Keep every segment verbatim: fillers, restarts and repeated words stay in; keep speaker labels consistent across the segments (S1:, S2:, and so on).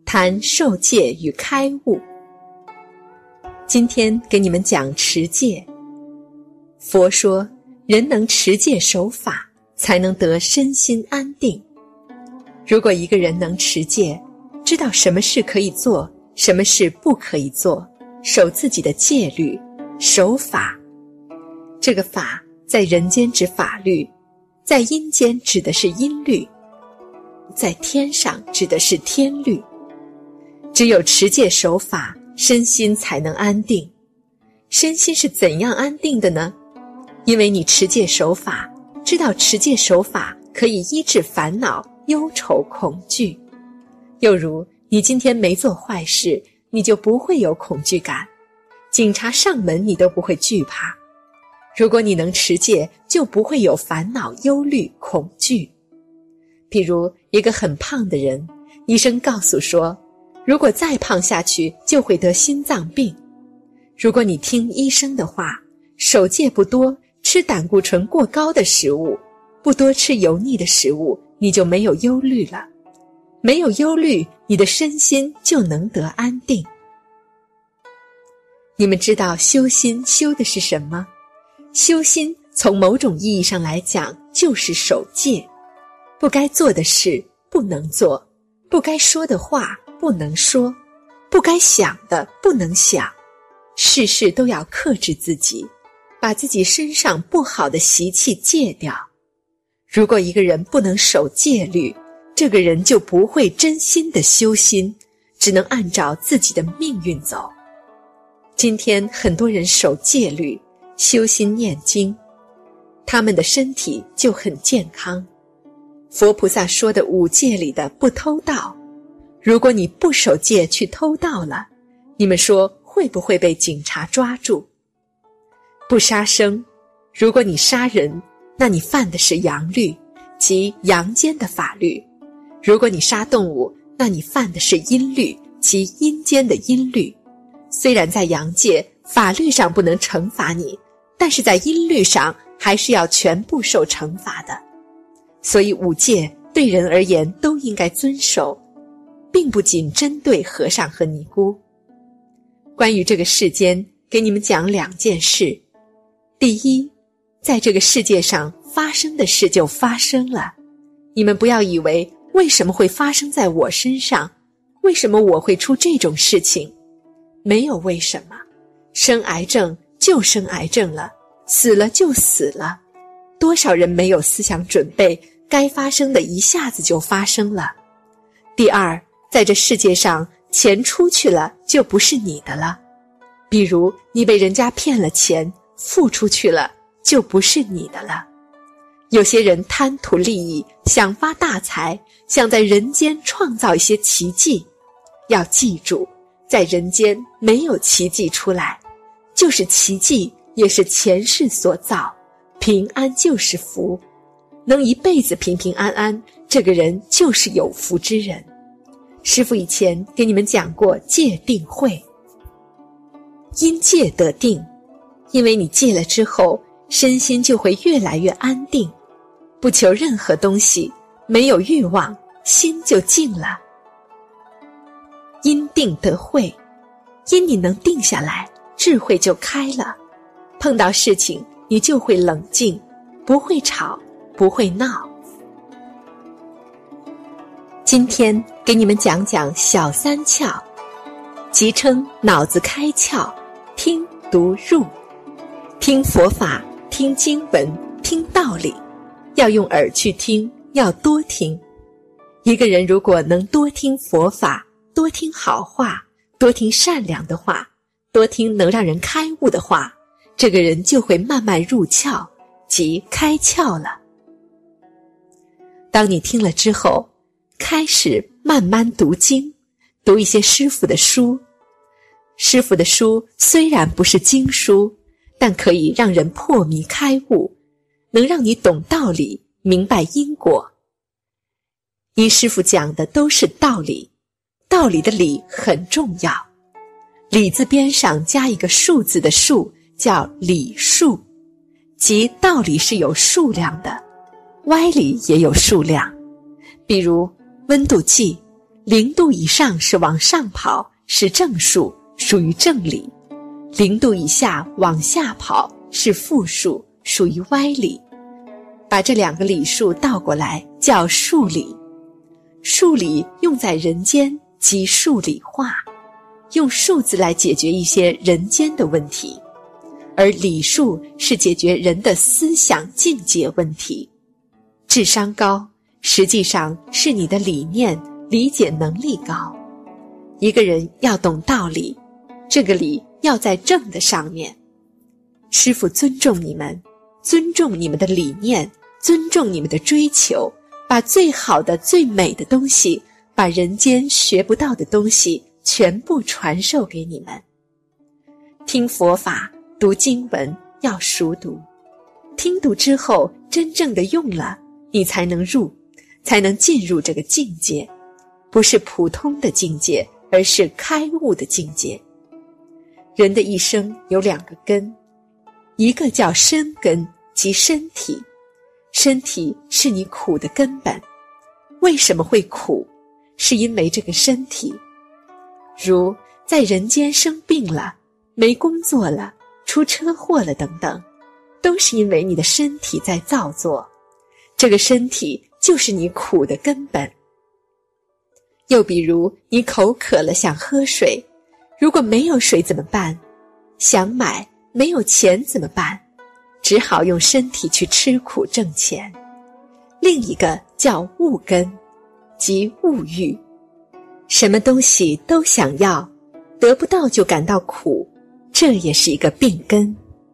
S1: 谈受戒与开悟。今天给你们讲持戒。佛说，人能持戒守法，才能得身心安定。如果一个人能持戒，知道什么事可以做，什么事不可以做，守自己的戒律，守法。这个法在人间指法律，在阴间指的是阴律，在天上指的是天律。只有持戒守法，身心才能安定。身心是怎样安定的呢？因为你持戒守法，知道持戒守法可以医治烦恼、忧愁、恐惧。又如你今天没做坏事，你就不会有恐惧感，警察上门你都不会惧怕。如果你能持戒，就不会有烦恼、忧虑、恐惧。比如一个很胖的人，医生告诉说，如果再胖下去就会得心脏病。如果你听医生的话，守戒不多，吃胆固醇过高的食物，不多吃油腻的食物，你就没有忧虑了。没有忧虑，你的身心就能得安定。你们知道修心修的是什么？修心从某种意义上来讲，就是守戒。不该做的事不能做，不该说的话不能说，不该想的不能想，事事都要克制自己，把自己身上不好的习气戒掉。如果一个人不能守戒律，这个人就不会真心的修心，只能按照自己的命运走。今天很多人守戒律，修心念经，他们的身体就很健康。佛菩萨说的五戒里的不偷盗，如果你不守戒去偷盗了，你们说会不会被警察抓住？不杀生，如果你杀人，那你犯的是阳律，即阳间的法律。如果你杀动物，那你犯的是阴律，即阴间的阴律。虽然在阳界法律上不能惩罚你，但是在阴律上还是要全部受惩罚的。所以五戒对人而言都应该遵守，并不仅针对和尚和尼姑。关于这个世间，给你们讲两件事。第一，在这个世界上发生的事就发生了，你们不要以为为什么会发生在我身上，为什么我会出这种事情？没有为什么，生癌症就生癌症了，死了就死了。多少人没有思想准备，该发生的一下子就发生了。第二，在这世界上，钱出去了就不是你的了。比如你被人家骗了钱，付出去了就不是你的了。有些人贪图利益，想发大财，想在人间创造一些奇迹。要记住，在人间没有奇迹出来，就是奇迹也是前世所造，平安就是福。能一辈子平平安安，这个人就是有福之人。师父以前给你们讲过戒定慧，因戒得定，因为你戒了之后，身心就会越来越安定，不求任何东西，没有欲望，心就静了。因定得慧，因你能定下来，智慧就开了，碰到事情你就会冷静，不会吵，不会闹。今天给你们讲讲小三窍，即称脑子开窍，听读入。听佛法，听经文，听道理，要用耳去听，要多听。一个人如果能多听佛法，多听好话，多听善良的话，多听能让人开悟的话，这个人就会慢慢入窍，即开窍了。当你听了之后，开始慢慢读经，读一些师父的书。师父的书虽然不是经书，但可以让人破迷开悟，能让你懂道理，明白因果。因师父讲的都是道理，道理的理很重要。理字边上加一个数字的数，叫理数，即道理是有数量的，歪理也有数量。比如温度计， 零度以上是往上跑，是正数，属于正理；零度以下往下跑是负数，属于歪理。把这两个理数倒过来叫数理。数理用在人间即数理化，用数字来解决一些人间的问题，而理数是解决人的思想境界问题。智商高，实际上是你的理念理解能力高。一个人要懂道理，这个理要在正的上面。师父尊重你们，尊重你们的理念，尊重你们的追求，把最好的最美的东西，把人间学不到的东西全部传授给你们。听佛法读经文要熟读，听读之后真正的用了，你才能入，才能进入这个境界，不是普通的境界，而是开悟的境界。人的一生有两个根，一个叫身根，即身体。身体是你苦的根本。为什么会苦？是因为这个身体。如在人间生病了，没工作了，出车祸了等等，都是因为你的身体在造作。这个身体就是你苦的根本。又比如你口渴了想喝水，如果没有水怎么办？想买，没有钱怎么办？只好用身体去吃苦挣钱。另一个叫物根，即物欲。什么东西都想要，得不到就感到苦，这也是一个病根。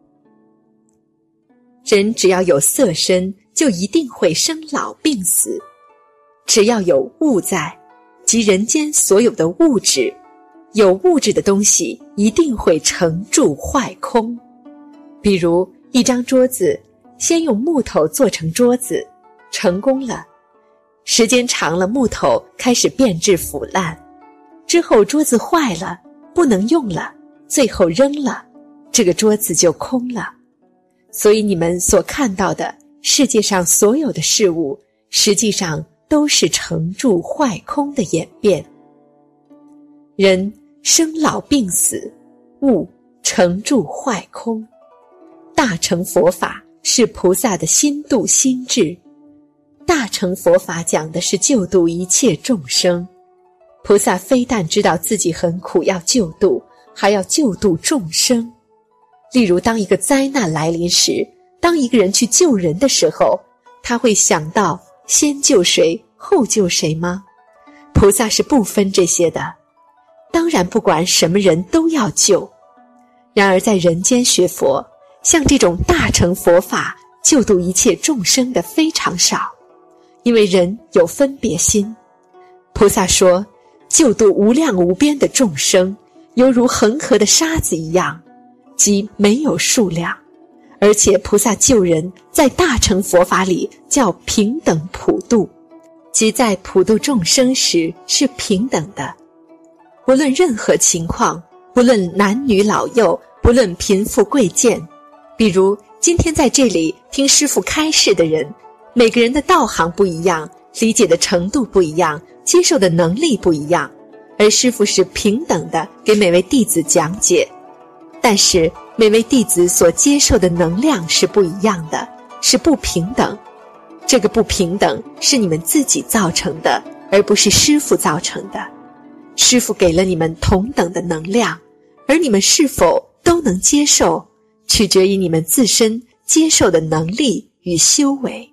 S1: 人只要有色身，就一定会生老病死。只要有物在，即人间所有的物质，有物质的东西一定会成住坏空。比如一张桌子，先用木头做成桌子，成功了，时间长了，木头开始变质腐烂，之后桌子坏了，不能用了，最后扔了，这个桌子就空了。所以你们所看到的世界上所有的事物，实际上都是成住坏空的演变。人生老病死，物成住坏空。大乘佛法是菩萨的心度心智，大乘佛法讲的是救度一切众生。菩萨非但知道自己很苦要救度，还要救度众生。例如当一个灾难来临时，当一个人去救人的时候，他会想到先救谁后救谁吗？菩萨是不分这些的，当然不管什么人都要救。然而在人间学佛，像这种大乘佛法救度一切众生的非常少，因为人有分别心。菩萨说救度无量无边的众生，犹如恒河的沙子一样，即没有数量。而且菩萨救人在大乘佛法里叫平等普度，即在普度众生时是平等的，无论任何情况，不论男女老幼，不论贫富贵贱。比如今天在这里听师父开示的人，每个人的道行不一样，理解的程度不一样，接受的能力不一样，而师父是平等的给每位弟子讲解。但是每位弟子所接受的能量是不一样的，是不平等。这个不平等是你们自己造成的，而不是师父造成的。师父给了你们同等的能量，而你们是否都能接受，取决于你们自身接受的能力与修为。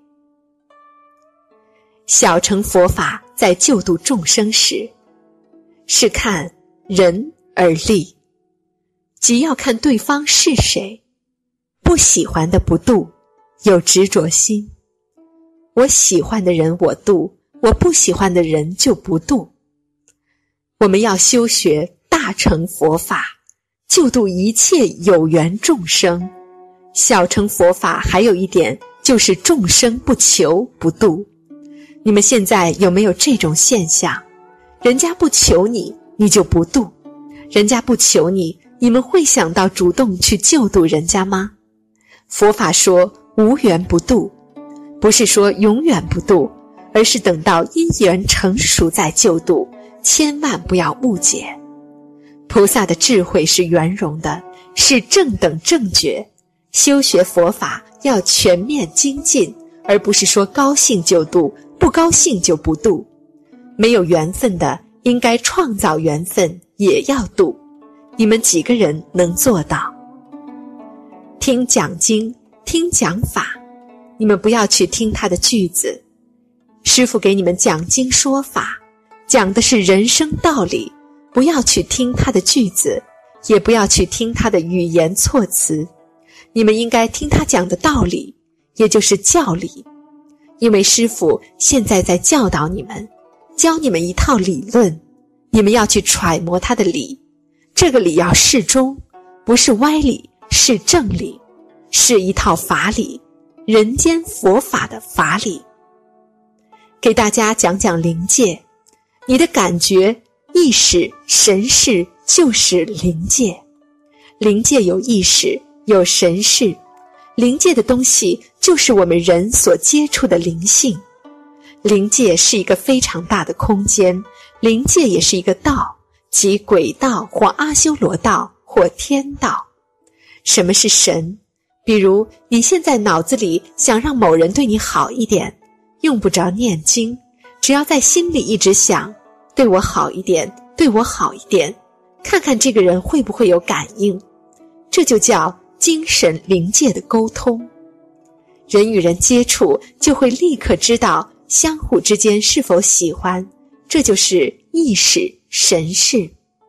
S1: 小乘佛法在救度众生时，是看人而立，即要看对方是谁。不喜欢的不度，有执着心。我喜欢的人我度，我不喜欢的人就不度。我们要修学大乘佛法，救度一切有缘众生。小乘佛法还有一点，就是众生不求不度。你们现在有没有这种现象？人家不求你，你就不度；人家不求你，你们会想到主动去救度人家吗？佛法说无缘不度，不是说永远不度，而是等到因缘成熟再救度， 千万不要误解。菩萨的智慧是圆融的，是正等正觉。修学佛法要全面精进，而不是说高兴就度，不高兴就不度。没有缘分的，应该创造缘分，也要度。你们几个人能做到？听讲经，听讲法，你们不要去听他的句子。师父给你们讲经说法，讲的是人生道理，不要去听他的句子，也不要去听他的语言措辞。你们应该听他讲的道理，也就是教理。因为师父现在在教导你们，教你们一套理论，你们要去揣摩他的理。这个理要适中，不是歪理，是正理，是一套法理，人间佛法的法理。给大家讲讲灵界，你的感觉、意识、神识就是灵界。灵界有意识，有神识，灵界的东西就是我们人所接触的灵性。灵界是一个非常大的空间，灵界也是一个道，即鬼道或阿修罗道或天道。什么是神？比如你现在脑子里想让某人对你好一点，用不着念经，只要在心里一直想，对我好一点，对我好一点，看看这个人会不会有感应。这就叫精神灵界的沟通。人与人接触，就会立刻知道相互之间是否喜欢，这就是意识、神识。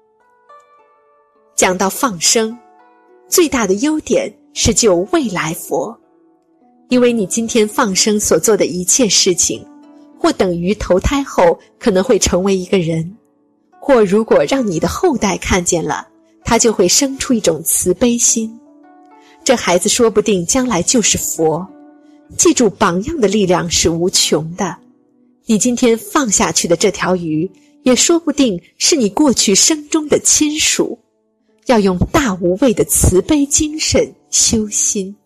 S1: 讲到放生，最大的优点是救未来佛。因为你今天放生所做的一切事情，或等于投胎后可能会成为一个人，或如果让你的后代看见了，他就会生出一种慈悲心。这孩子说不定将来就是佛。记住，榜样的力量是无穷的。你今天放下去的这条鱼，也说不定是你过去生中的亲属。要用大无畏的慈悲精神修心。